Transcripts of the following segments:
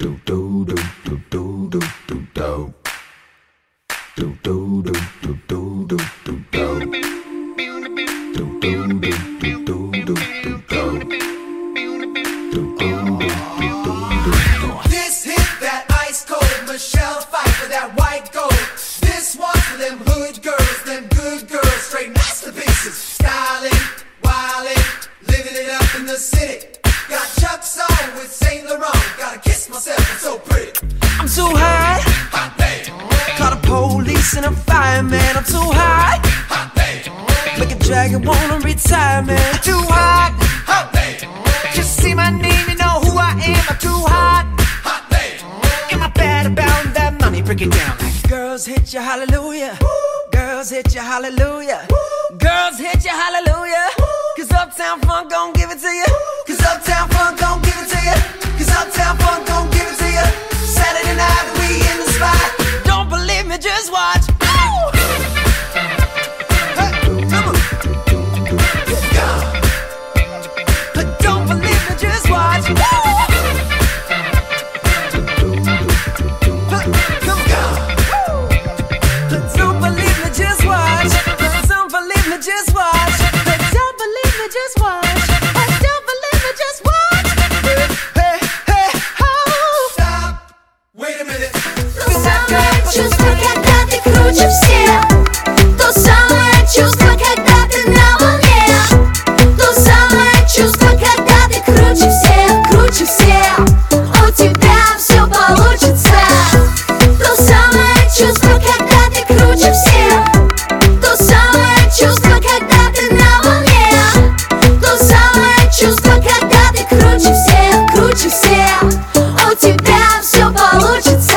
This hit that ice cold, Michelle Pfeiffer, that white gold. This one for them hood girls, them good girls, straight masterpieces. Styling, wildin', living it up in the city. Got Chuck's on with Saint Laurent. Gotta kiss myself, I'm so pretty. I'm too high. Hot babe. Call the police and a fireman. I'm too high. Hot babe. Make a dragon wanna retire, man. I'm too hot. Hot babe. Just see my name, you know who I am. I'm too hot. Hot babe. Am I bad about that money? Break it down like girls hit you, hallelujah. Girls hit you, hallelujah. Girls hit you, hallelujah. Cause Uptown Funk gon' give it to you. Cause Uptown Funk gon' give it to you. Cause Uptown Funk gon' give it to you. Saturday night we in the spot. Don't believe me, just watch. Ow! Hey, come on. Don't believe me, just watch. Come on. Don't believe me, just watch. Don't believe me, just watch. Don't believe me, just watch. Don't believe me, just watch. Hey, hey, oh. Stop. Wait a minute. То самое чувство, когда ты круче всех. То самое чувство, когда ты на волне. То самое чувство, когда ты круче всех, круче всех. У тебя все получится. То самое чувство, когда ты круче всех. То самое чувство, когда ты на волне. То самое чувство, когда ты круче всех, круче всех. У тебя все получится.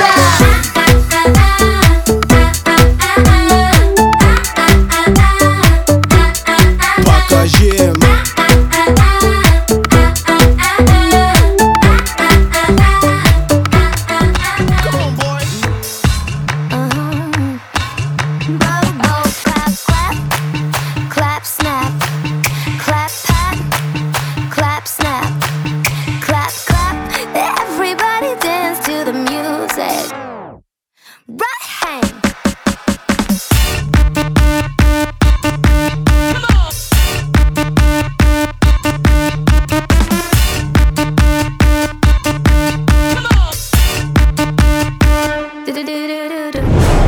Покажи им. Bubble, clap, clap, clap, snap, clap, pat, clap, snap, clap, clap. Everybody dance to the music. Right hand. Do-do-do-do-do-do.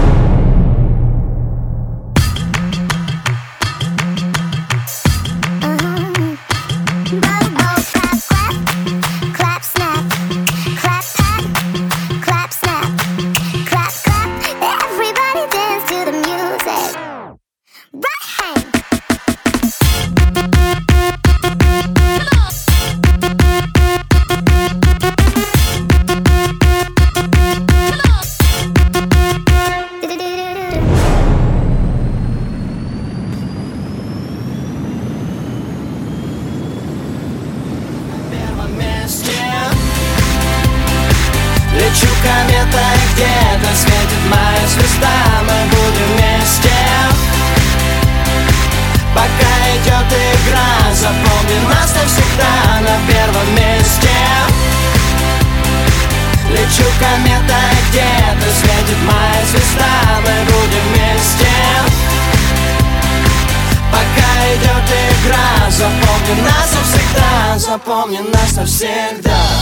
Bubble, clap, clap, clap, snap, clap, pat, clap, snap, clap, clap. Everybody dance to the music. Right hand. Do-do-do-do-do-do. первом месте. Лечу кометой, где-то светит моя звезда. Мы будем вместе, пока идет игра. Запомни нас навсегда на первом месте. Лечу кометой, где-то светит моя звезда. Мы будем вместе, пока идет игра. Запомни нас навсегда, запомни нас навсегда.